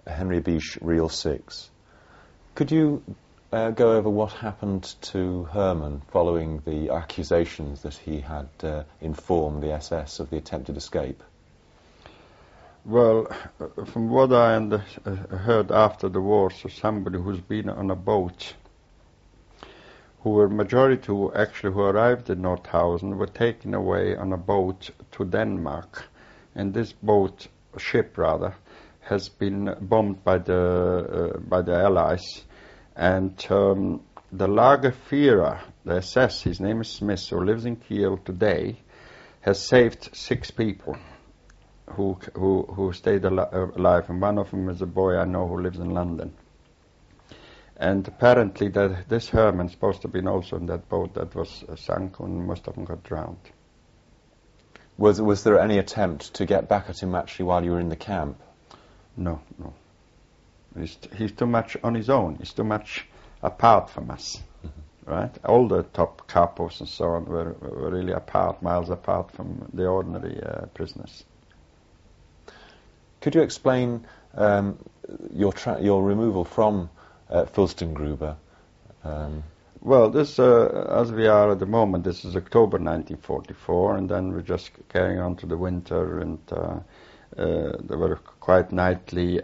Henry Beach Real 6. Could you go over what happened to Herman following the accusations that he had informed the SS of the attempted escape? Well, from what I heard after the war, so somebody who's been on a boat, who were majority who arrived in Nordhausen were taken away on a boat to Denmark, and this ship has been bombed by the Allies, and the Lagerführer, the SS, his name is Smith, who lives in Kiel today, has saved 6 people who stayed alive, and one of them is a boy I know who lives in London. And apparently this Herman supposed to have been also in that boat that was sunk, and most of them got drowned. Was there any attempt to get back at him actually while you were in the camp? No. He's too much on his own. He's too much apart from us, right? All the top capos and so on were really apart, miles apart from the ordinary prisoners. Could you explain your removal from Fürstengruber? Well, this, as we are at the moment, this is October 1944, and then we're just carrying on to the winter, and there were quite nightly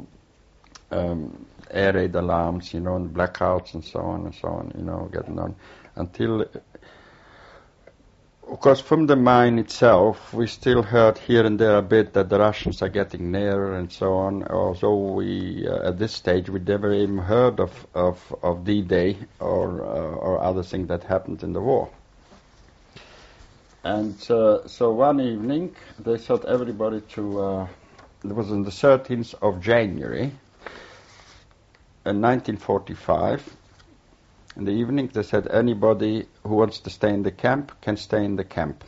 air raid alarms, and blackouts and so on, getting on until. Of course, from the mine itself, we still heard here and there a bit that the Russians are getting nearer and so on. Although we, at this stage, we never even heard of D-Day or other things that happened in the war. And so one evening, they thought everybody to. It was on the 13th of January, in 1945. In the evening, they said anybody who wants to stay in the camp can stay in the camp.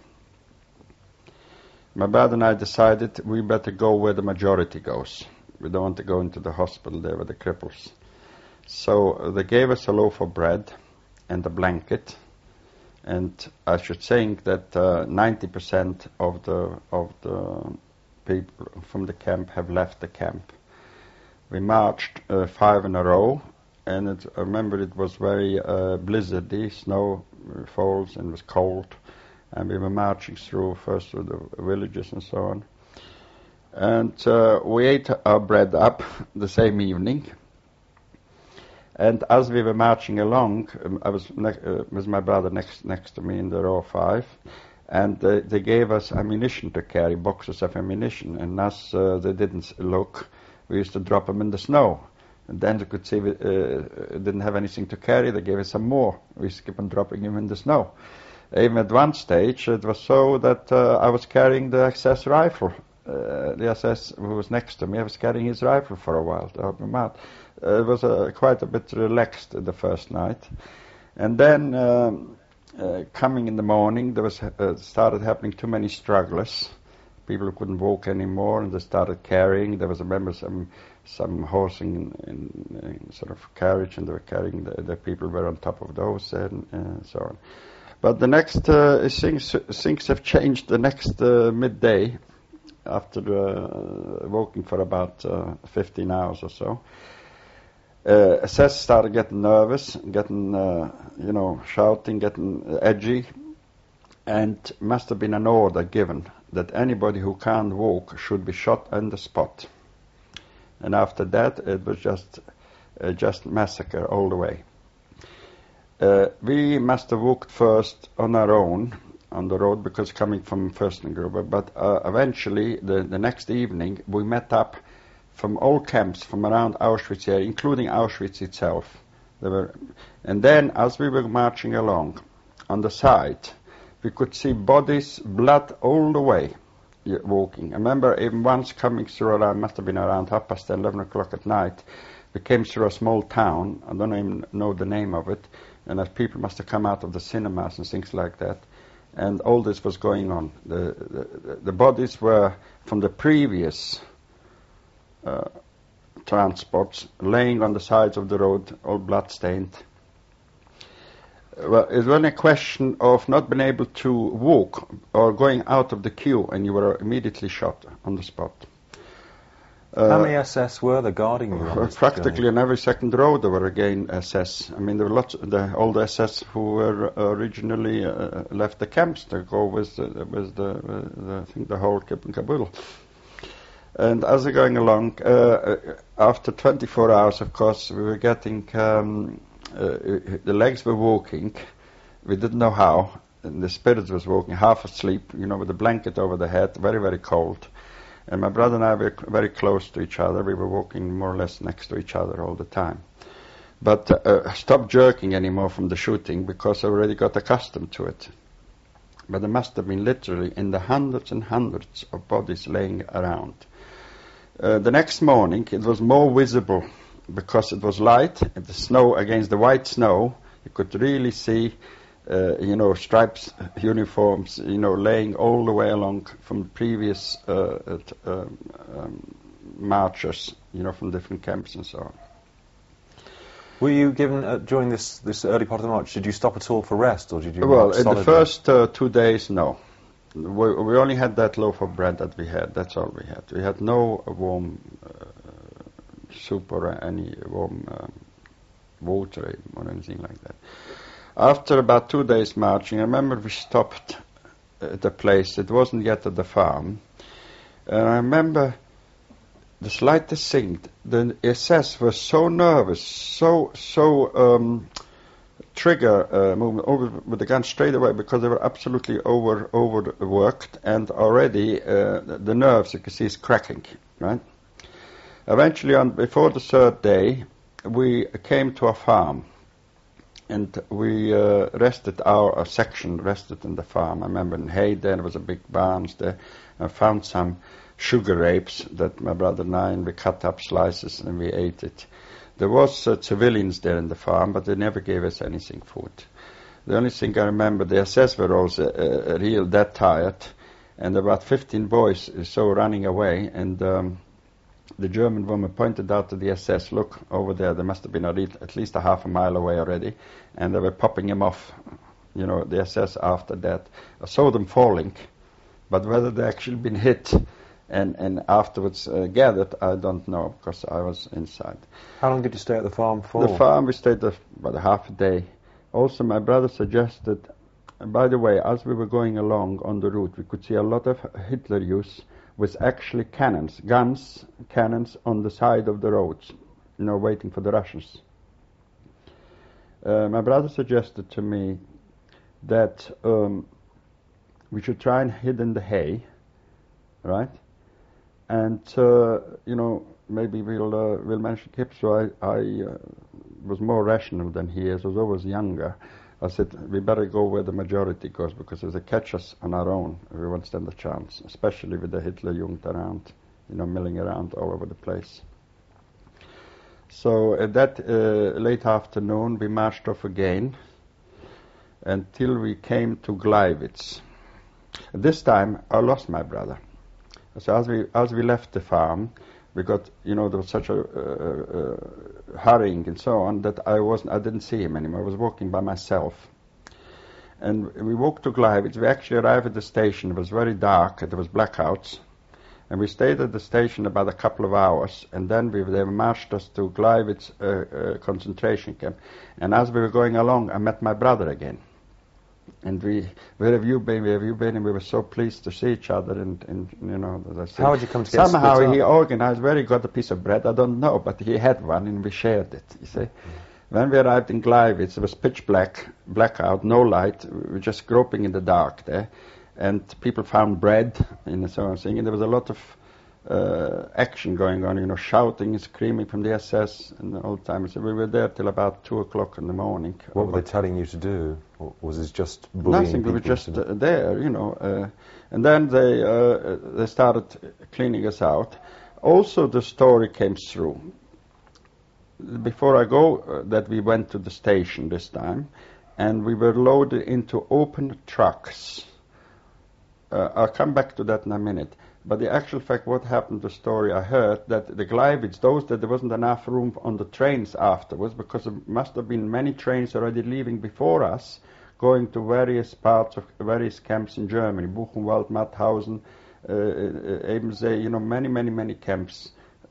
My brother and I decided we better go where the majority goes. We don't want to go into the hospital there with the cripples. So they gave us a loaf of bread and a blanket, and I should say that 90% of the people from the camp have left the camp. We marched 5 in a row. And I remember it was very blizzardy, snow falls, and it was cold. And we were marching through the villages and so on. And we ate our bread up the same evening. And as we were marching along, I was with my brother next to me in the row 5. And they gave us ammunition to carry, boxes of ammunition. And as they didn't look, we used to drop them in the snow. And then they could see we didn't have anything to carry. They gave us some more. We kept on dropping him in the snow. Even at one stage, it was so that I was carrying the SS rifle. The SS who was next to me, I was carrying his rifle for a while to help him out. It was quite a bit relaxed the first night. And then coming in the morning, there was started happening too many stragglers. People who couldn't walk anymore, and they started carrying. There was, I remember, some horse in sort of carriage, and they were carrying the people were on top of those and so on. But the next things have changed. The next midday, after walking for about 15 hours or so, SS started getting nervous, getting shouting, getting edgy, and must have been an order given that anybody who can't walk should be shot on the spot. And after that, it was just massacre all the way. We must have walked first on our own on the road because coming from Fürstengruber, but eventually the next evening we met up from all camps from around Auschwitz area, including Auschwitz itself. And then as we were marching along on the side, we could see bodies, blood all the way, walking. I remember even once coming through around, must have been around 10:30, 11 o'clock at night, we came through a small town, I don't even know the name of it, and as people must have come out of the cinemas and things like that, and all this was going on. The bodies were from the previous transports, laying on the sides of the road, all blood-stained. Well, it was a question of not being able to walk or going out of the queue, and you were immediately shot on the spot. How many SS were there guarding you on this Practically journey? on every second row there were again SS. I mean, there were lots of all the SS who were originally left the camps to go with I think the whole Kip and Kabul. And as we're going along, after 24 hours, of course, we were getting the legs were walking. We didn't know how, and the spirits was walking, half asleep, with a blanket over the head, very, very cold. And my brother and I were very close to each other. We were walking more or less next to each other all the time. But I stopped jerking anymore from the shooting because I already got accustomed to it. But there must have been literally in the hundreds and hundreds of bodies laying around. The next morning it was more visible because it was light and the snow against the white snow. You could really see stripes, uniforms, laying all the way along from the previous marchers, from different camps and so on. Were you given, during this early part of the march, did you stop at all for rest, or did you Well, march in the solidly? first 2 days, no. We only had that loaf of bread that we had. That's all we had. We had no warm soup or any warm water or anything like that. After about 2 days marching, I remember we stopped at a place. It wasn't yet at the farm. And I remember the slightest thing. The SS was so nervous, so trigger movement over with the gun straight away because they were absolutely overworked and already the nerves, you can see, is cracking, right? Eventually, before the third day, we came to a farm. And we rested, our section rested in the farm. I remember in hay there was a big barns there. I found some sugar grapes that my brother and I, and we cut up slices and we ate it. There was civilians there in the farm, but they never gave us anything food. The only thing I remember, the SS were also real dead tired, and about 15 boys so running away, and the German woman pointed out to the SS, look, over there, they must have been at least a half a mile away already, and they were popping him off, the SS after that. I saw them falling, but whether they actually been hit and afterwards gathered, I don't know, because I was inside. How long did you stay at the farm for? The farm, we stayed there about a half a day. Also, my brother suggested, by the way, as we were going along on the route, we could see a lot of Hitler Youth with actually cannons on the side of the roads, waiting for the Russians. My brother suggested to me that we should try and hide in the hay, right? And maybe we'll manage to keep. So I was more rational than he is. I was always younger. I said, we better go where the majority goes, because if they catch us on our own, we won't stand a chance, especially with the Hitler Jugend around, milling around all over the place. So at that late afternoon, we marched off again until we came to Gleiwitz. This time, I lost my brother. So as we left the farm, we got, there was such a hurrying and so on that I didn't see him anymore. I was walking by myself. And we walked to Gleiwitz. We actually arrived at the station. It was very dark. There was blackouts. And we stayed at the station about a couple of hours. And then they marched us to Gleiwitz concentration camp. And as we were going along, I met my brother again. And where have you been? Where have you been? And we were so pleased to see each other. And as I said, how did you come to get somehow split up? He organized where he got a piece of bread. I don't know, but he had one, and we shared it. You see, when we arrived in Gleiwitz, it was pitch blackout, no light. We were just groping in the dark there, and people found bread and so on thing. And there was a lot of action going on, shouting and screaming from the SS and the old timers. So we were there till about 2 o'clock in the morning. What were they telling you to do? Or was it just bullying? Nothing. We were people just there, and then they started cleaning us out. Also, the story came through. Before I go, that we went to the station this time, and we were loaded into open trucks. I'll come back to that in a minute. But the actual fact, what happened, the story I heard, that the Gleiwitz, that there wasn't enough room on the trains afterwards, because there must have been many trains already leaving before us, going to various parts of various camps in Germany, Buchenwald, Mauthausen, Ebensee, many camps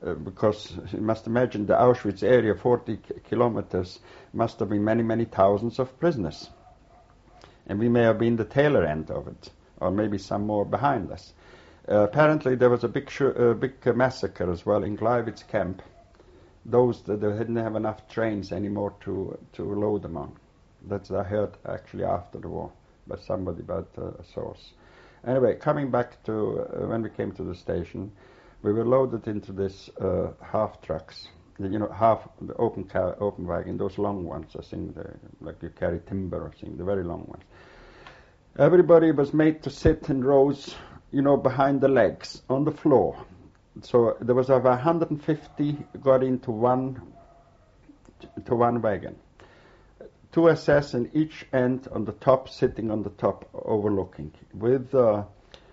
because you must imagine the Auschwitz area, 40 kilometers, must have been many, many thousands of prisoners. And we may have been the tail end of it, or maybe some more behind us. Apparently there was a big massacre as well in Gleiwitz camp. Those that they didn't have enough trains anymore to load them on. That's what I heard actually after the war by somebody, about a source. Anyway, coming back to when we came to the station, we were loaded into this half trucks. Half the open wagon, those long ones, I think, like you carry timber, I think, the very long ones. Everybody was made to sit in rows, behind the legs on the floor. So there was over 150 got into one wagon. 2 SS in each end on the top, sitting on the top, overlooking, with of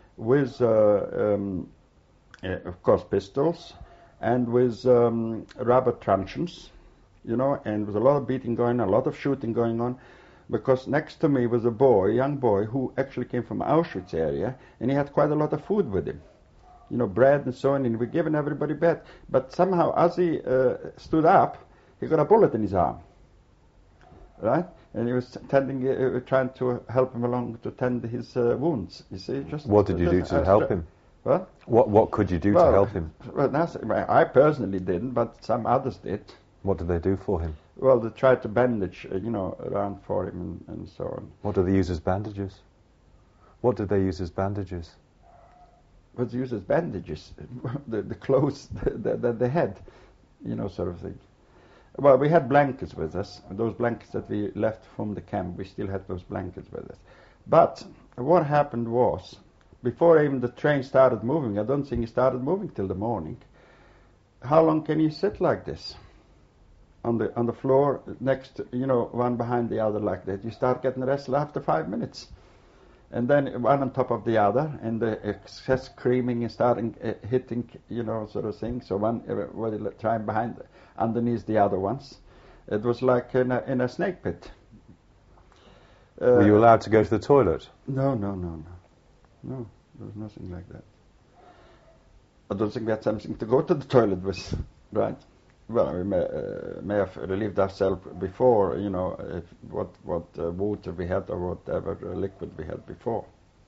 course pistols, and with rubber truncheons, and with a lot of beating going on, a lot of shooting going on, because next to me was a young boy, who actually came from Auschwitz area, and he had quite a lot of food with him. Bread and so on, and we're giving everybody bread. But somehow, as he stood up, he got a bullet in his arm, right? And he was trying to help him along to tend his wounds. You see, what did you do to help him? What? What could you do to help him? Well, I personally didn't, but some others did. What did they do for him? Well, they tried to bandage, around for him and so on. What did they use as bandages? What did they use as bandages? Was used as bandages, the clothes that they had, sort of thing. Well, we had blankets with us. Those blankets that we left from the camp, we still had those blankets with us. But what happened was, before even the train started moving, I don't think it started moving till the morning. How long can you sit like this? On the floor, next, one behind the other like that. You start getting restless after 5 minutes. And then one on top of the other, and the excess screaming and starting hitting, sort of thing. So one trying underneath the other ones. It was like in a snake pit. Were you allowed to go to the toilet? No. No, there was nothing like that. I don't think we had something to go to the toilet with, right? Well, we may have relieved ourselves before, what water we had or whatever liquid we had before.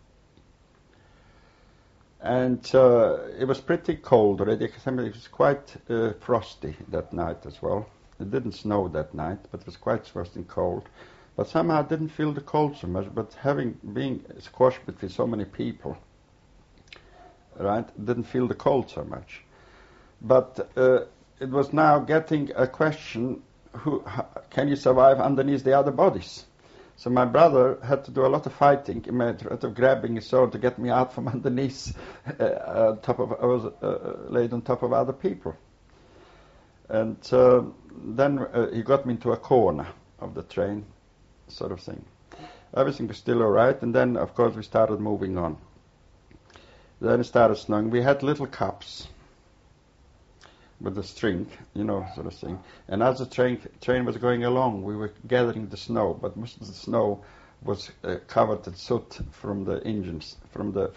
And it was pretty cold already. It was quite frosty that night as well. It didn't snow that night, but it was quite frosty and cold. But somehow I didn't feel the cold so much. But being squashed between so many people, right, didn't feel the cold so much. But it was now getting a question, can you survive underneath the other bodies? So my brother had to do a lot of fighting, a matter of grabbing his sword to get me out from underneath. I was laid on top of other people. And then he got me into a corner of the train, sort of thing. Everything was still all right, and then, of course, we started moving on. Then it started snowing. We had little cups with a string, sort of thing. And as the train was going along, we were gathering the snow, but most of the snow was covered in soot from the engines, from the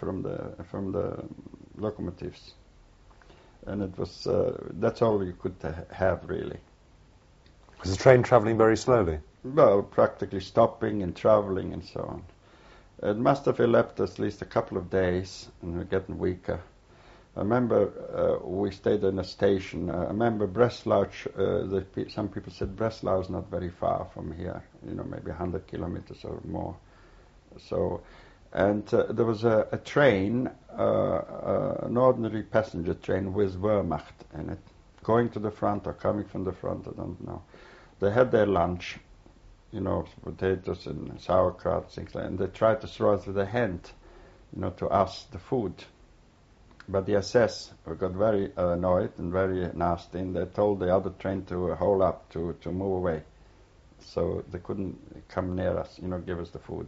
locomotives, and it was that's all we could have really. Was the train travelling very slowly? Well, practically stopping and travelling and so on. It must have elapsed at least a couple of days, and we're getting weaker. I remember we stayed in a station. I remember Breslau. Some people said Breslau is not very far from here. Maybe 100 kilometers or more. So, and there was a train, an ordinary passenger train with Wehrmacht in it, going to the front or coming from the front. I don't know. They had their lunch, potatoes and sauerkraut, things like that, and they tried to throw it with their hand, to us the food. But the SS got very annoyed and very nasty, and they told the other train to hold up, to move away. So they couldn't come near us, give us the food.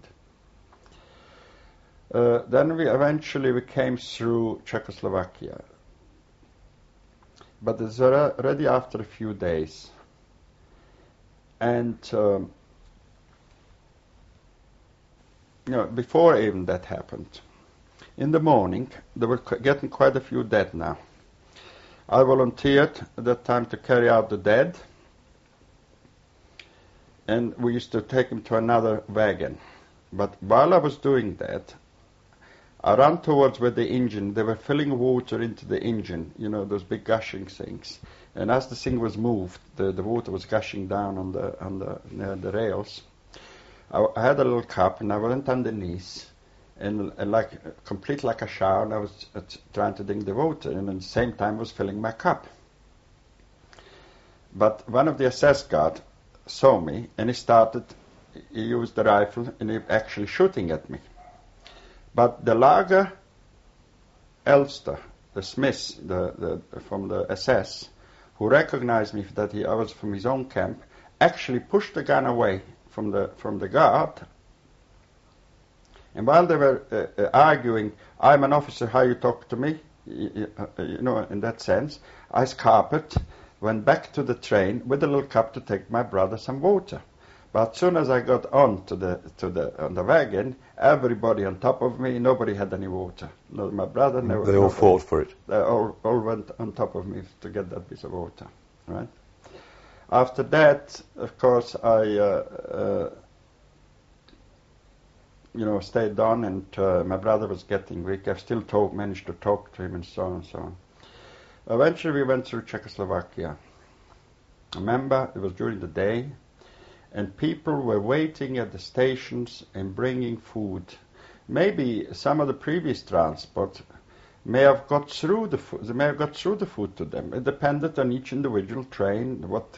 Then we eventually came through Czechoslovakia. But it's already after a few days. And, before even that happened, in the morning, there were getting quite a few dead now. I volunteered at that time to carry out the dead, and we used to take him to another wagon. But while I was doing that, I ran towards where the engine, they were filling water into the engine, you know, those big gushing things. And as the thing was moved, the water was gushing down on the rails. I had a little cup, and I went underneath, and like complete like a shower, and I was trying to drink the water, and at the same time was filling my cup. But one of the SS guard saw me, and he used the rifle, and he actually shooting at me. But the Lager Elster, the Smith, from the SS, who recognized me that I was from his own camp, actually pushed the gun away from the guard. And while they were arguing, I'm an officer, how you talk to me, you know, in that sense, I scarpered, went back to the train with a little cup to take my brother some water. But as soon as I got on on the wagon, everybody on top of me, nobody had any water. No, my brother never. They all fought for it. They all went on top of me to get that piece of water, right? After that, of course, I stayed on, and my brother was getting weak. I still managed to talk to him, and so on and so on. Eventually, we went through Czechoslovakia. I remember it was during the day, and people were waiting at the stations and bringing food. Maybe some of the previous transport may have got through the food. They may have got through the food to them. It depended on each individual train what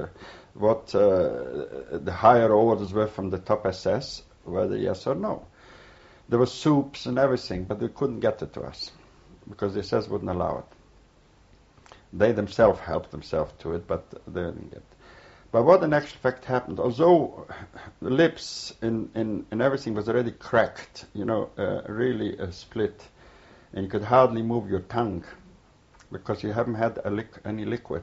the higher orders were from the top SS, whether yes or no. There were soups and everything, but they couldn't get it to us because the SS wouldn't allow it. They themselves helped themselves to it, but they didn't get it. But what in actual fact happened, although the lips and everything was already cracked, really split, and you could hardly move your tongue because you haven't had any liquid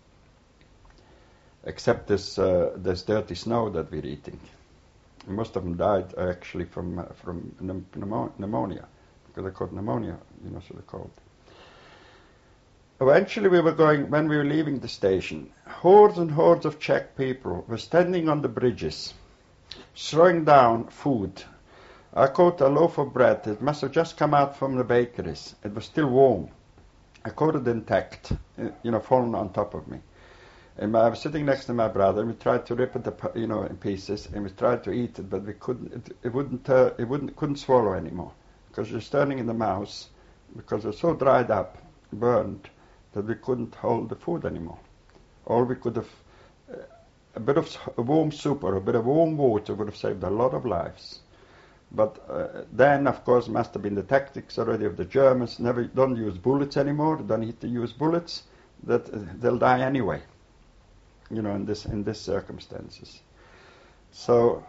except this dirty snow that we're eating. And most of them died actually from pneumonia, because they caught pneumonia, so they're called. Eventually when we were leaving the station, hordes and hordes of Czech people were standing on the bridges, throwing down food. I caught a loaf of bread. It must have just come out from the bakeries. It was still warm. I caught it intact, fallen on top of me. And I was sitting next to my brother, and we tried to rip it, in pieces, and we tried to eat it, but we couldn't. Couldn't swallow anymore because it was turning in the mouth, because it was so dried up, burned, that we couldn't hold the food anymore. Or we could have, a bit of warm soup or a bit of warm water would have saved a lot of lives. But then, of course, must have been the tactics already of the Germans. Don't use bullets anymore. Don't need to use bullets. That they'll die anyway. In this circumstances. So,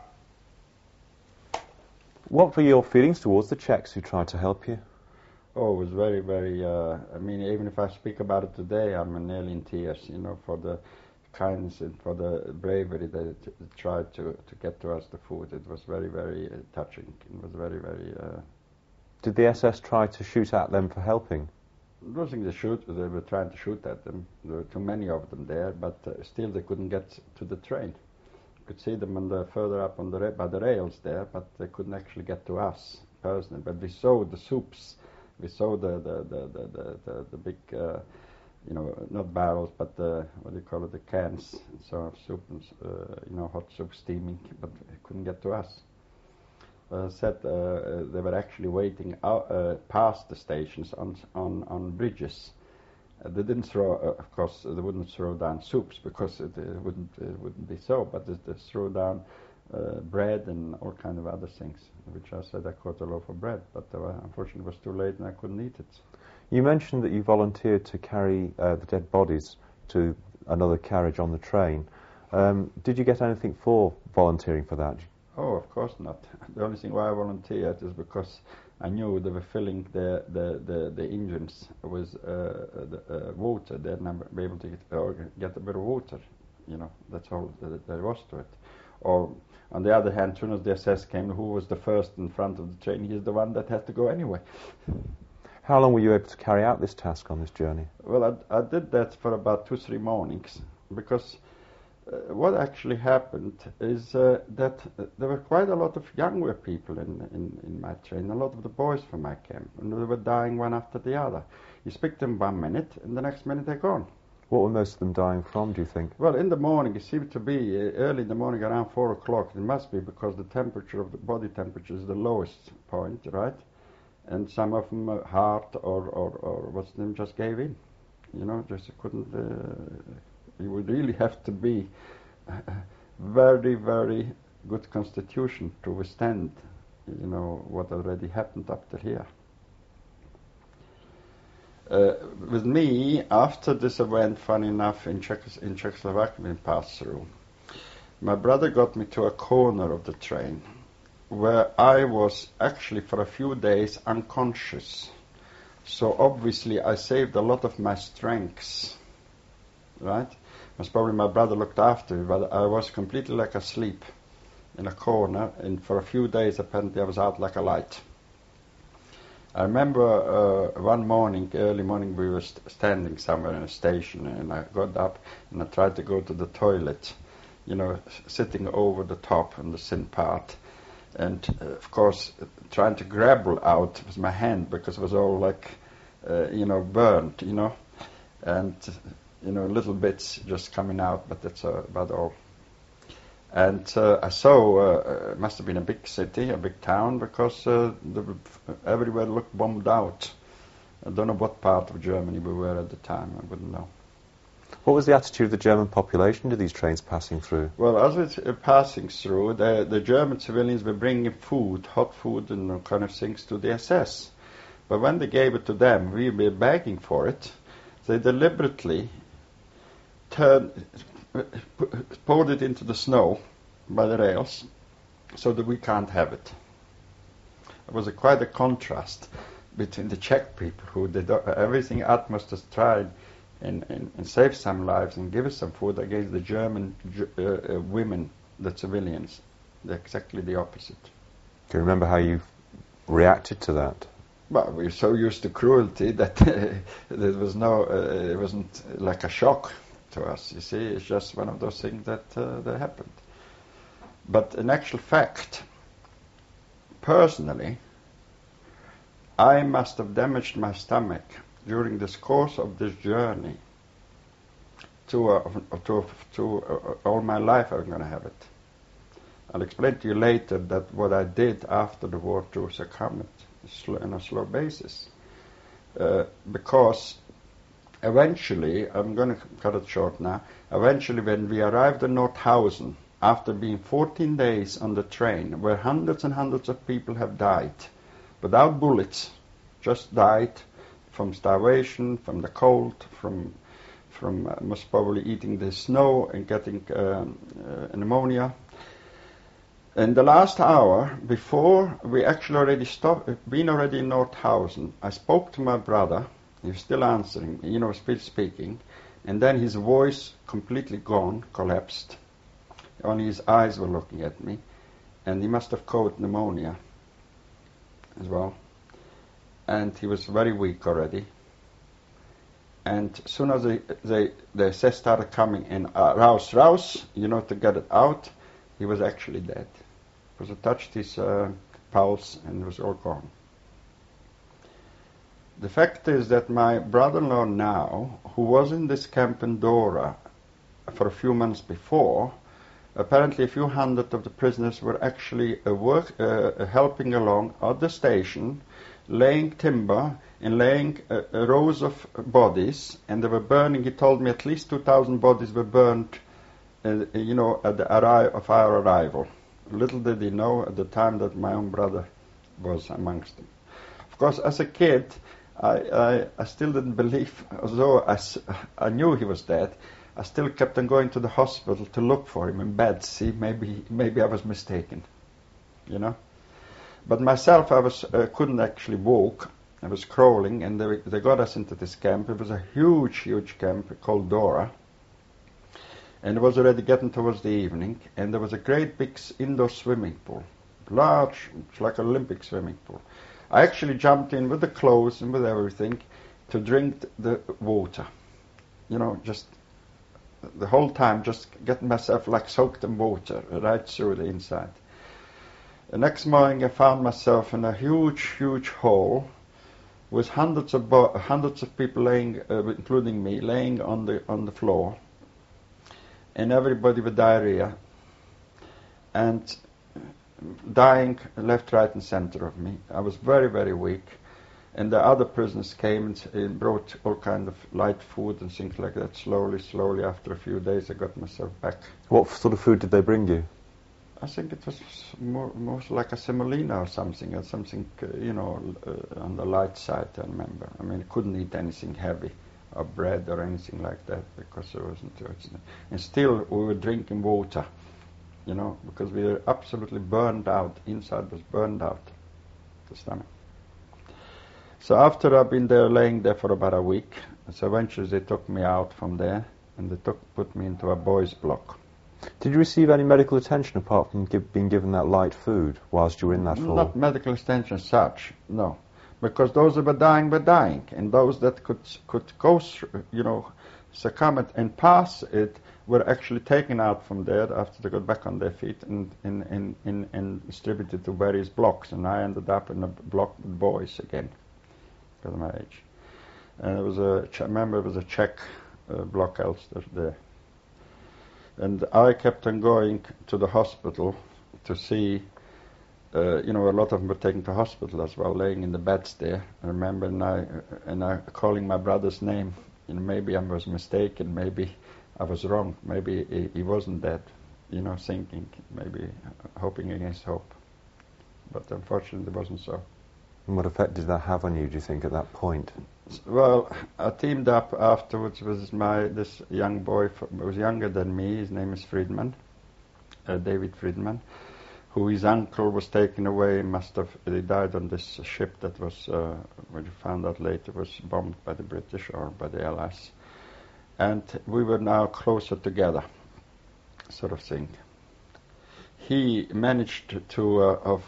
what were your feelings towards the Czechs who tried to help you? Oh, it was very, very. Even if I speak about it today, I'm nearly in tears. For the kindness and for the bravery that it tried to get to us the food. It was very, very touching. It was very, very. Did the SS try to shoot at them for helping? I don't think they were trying to shoot at them. There were too many of them there, but still they couldn't get to the train. You could see them further up by the rails there, but they couldn't actually get to us personally. But we saw the soups. We saw the big, not barrels, but what do you call it, the cans, of soup, hot soup steaming, but it couldn't get to us. As I said, they were actually waiting past the stations on bridges. They didn't throw, of course, they wouldn't throw down soups because it wouldn't be so, but they threw down bread and all kind of other things, which I said I caught a loaf of bread, but unfortunately it was too late and I couldn't eat it. You mentioned that you volunteered to carry the dead bodies to another carriage on the train. Did you get anything for volunteering for that? Oh, of course not. The only thing why I volunteered is because I knew they were filling the engines with water. They'd never be able to get a bit of water. That's all there was to it. Or on the other hand, as soon as the SS came, who was the first in front of the train? He's the one that had to go anyway. How long were you able to carry out this task on this journey? Well, I did that for about 2-3 mornings, because what actually happened is that there were quite a lot of younger people in my train, a lot of the boys from my camp, and they were dying one after the other. You speak to them 1 minute, and the next minute they're gone. What were most of them dying from, do you think? Well, in the morning, it seemed to be early in the morning, around 4 o'clock. It must be because the temperature of the body temperature is the lowest point, right? And some of them, heart or what's the name, just gave in. You know, just couldn't. You would really have to be very, very good constitution to withstand, you know, what already happened up to here. With me, after this event, funny enough, in Czechoslovakia we passed through, my brother got me to a corner of the train where I was actually for a few days unconscious. So obviously I saved a lot of my strengths, right? Most probably my brother looked after me, but I was completely like asleep in a corner, and for a few days apparently I was out like a light. I remember one morning, early morning, we were standing somewhere in a station, and I got up and I tried to go to the toilet, you know, sitting over the top on the thin part, and of course trying to grapple out with my hand because it was all like, you know, burnt, you know, and you know, little bits just coming out, but that's about all. And I saw, it must have been a big city, a big town, because everywhere looked bombed out. I don't know what part of Germany we were at the time, I wouldn't know. What was the attitude of the German population to these trains passing through? Well, as it's passing through, the German civilians were bringing food, hot food and kind of things to the SS. But when they gave it to them, we were begging for it. They deliberately poured it into the snow by the rails so that we can't have it. It was quite a contrast between the Czech people who did everything utmost to try and save some lives and give us some food, against the German women, the civilians. They're exactly the opposite. Do you remember how you reacted to that? Well, we're so used to cruelty that there was it wasn't like a shock to us, you see. It's just one of those things that happened. But in actual fact, personally, I must have damaged my stomach during this course of this journey to all my life I'm going to have it. I'll explain to you later that what I did after the war to succumb on a slow basis. Because eventually, I'm going to cut it short now, eventually when we arrived in Nordhausen, after being 14 days on the train, where hundreds and hundreds of people have died, without bullets, just died from starvation, from the cold, from most probably eating the snow and getting pneumonia. In the last hour, before we actually already been already in Nordhausen, I spoke to my brother. He was still answering, you know, still speaking, and then his voice completely gone, collapsed. Only his eyes were looking at me, and he must have caught pneumonia as well. And he was very weak already. And as soon as the SS started coming in, raus, you know, to get it out, he was actually dead. Because it touched his pulse and it was all gone. The fact is that my brother-in-law now, who was in this camp in Dora for a few months before, apparently a few hundred of the prisoners were actually helping along at the station, laying timber and laying rows of bodies, and they were burning. He told me at least 2,000 bodies were burned, you know, at the of our arrival. Little did he know at the time that my own brother was amongst them. Of course, as a kid, I still didn't believe, although I knew he was dead, I still kept on going to the hospital to look for him in bed. See, maybe I was mistaken, you know. But myself, I couldn't actually walk. I was crawling, and they got us into this camp. It was a huge camp called Dora. And it was already getting towards the evening, and there was a great big indoor swimming pool. Large, it's like an Olympic swimming pool. I actually jumped in with the clothes and with everything to drink the water. You know, just the whole time, just getting myself like soaked in water right through the inside. The next morning I found myself in a huge, huge hall with hundreds of people laying, including me, laying on the floor, and everybody with diarrhea, and dying left, right, and center of me. I was very, very weak, and the other prisoners came and brought all kind of light food and things like that. Slowly, after a few days, I got myself back. What sort of food did they bring you? I think it was more like a semolina or something, on the light side, I remember. I mean, I couldn't eat anything heavy, or bread or anything like that, because there wasn't. And still, we were drinking water, you know, because we were absolutely burned out. Inside was burned out, the stomach. So after I've been there, laying there for about a week, so eventually they took me out from there, and they put me into a boys' block. Did you receive any medical attention apart from being given that light food whilst you were in that hall? Not medical attention as such, no. Because those that were dying, and those that could go through, you know, succumb and pass it were actually taken out from there after they got back on their feet and distributed to various blocks. And I ended up in a block with boys again, because of my age. And it was I remember it was a Czech block Elster there. And I kept on going to the hospital to see, a lot of them were taken to hospital as well, laying in the beds there. I remember, and I calling my brother's name. You know, maybe I was mistaken, maybe I was wrong, maybe he wasn't dead. You know, thinking, maybe hoping against hope. But unfortunately, it wasn't so. And what effect did that have on you, do you think, at that point? Well, I teamed up afterwards with this young boy who was younger than me. His name is Friedman, David Friedman, who his uncle was taken away. He died on this ship that was, when you found out later, was bombed by the British or by the Allies. And we were now closer together, sort of thing. He managed to,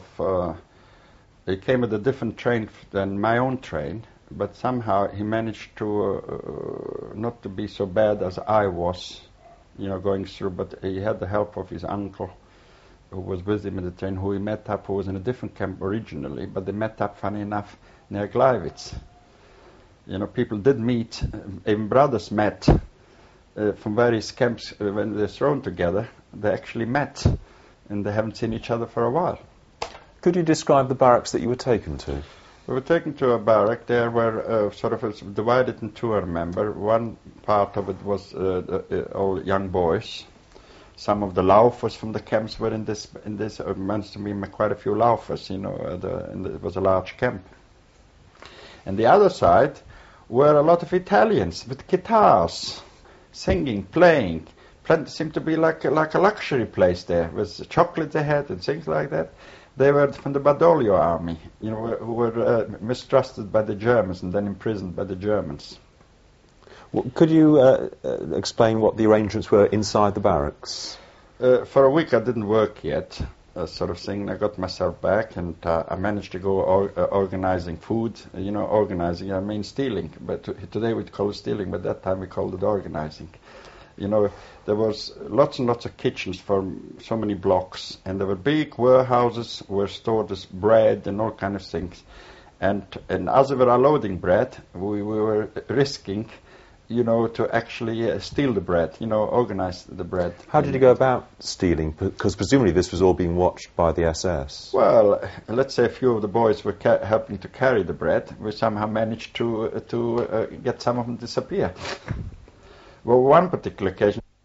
he came with a different train than my own train, but somehow he managed to not to be so bad as I was, you know, going through. But he had the help of his uncle, who was with him in the train, who he met up, who was in a different camp originally, but they met up, funny enough, near Gleiwitz. You know, people did meet, even brothers met from various camps when they're thrown together. They actually met, and they haven't seen each other for a while. Could you describe the barracks that you were taken to? We were taken to a barrack. There were divided in two, I remember. One part of it was all young boys. Some of the Laufers from the camps were in this managed to meet quite a few Laufers, you know, and it was a large camp. And the other side were a lot of Italians with guitars, singing, playing. Seemed to be like a luxury place there, with chocolate they had and things like that. They were from the Badoglio army, you know, who were mistrusted by the Germans and then imprisoned by the Germans. Well, could you explain what the arrangements were inside the barracks? For a week I didn't work yet, sort of thing. I got myself back, and I managed to go organizing food. You know, organizing, I mean stealing. But today we call it stealing, but that time we called it organizing. You know, there was lots and lots of kitchens for so many blocks, and there were big warehouses where stored this bread and all kind of things. And as we were unloading bread, we were risking, you know, to actually steal the bread, you know, organize the bread. How did you go about stealing? Because presumably this was all being watched by the SS. Well, let's say a few of the boys were helping to carry the bread. We somehow managed to get some of them to disappear. Well, one particular occasion,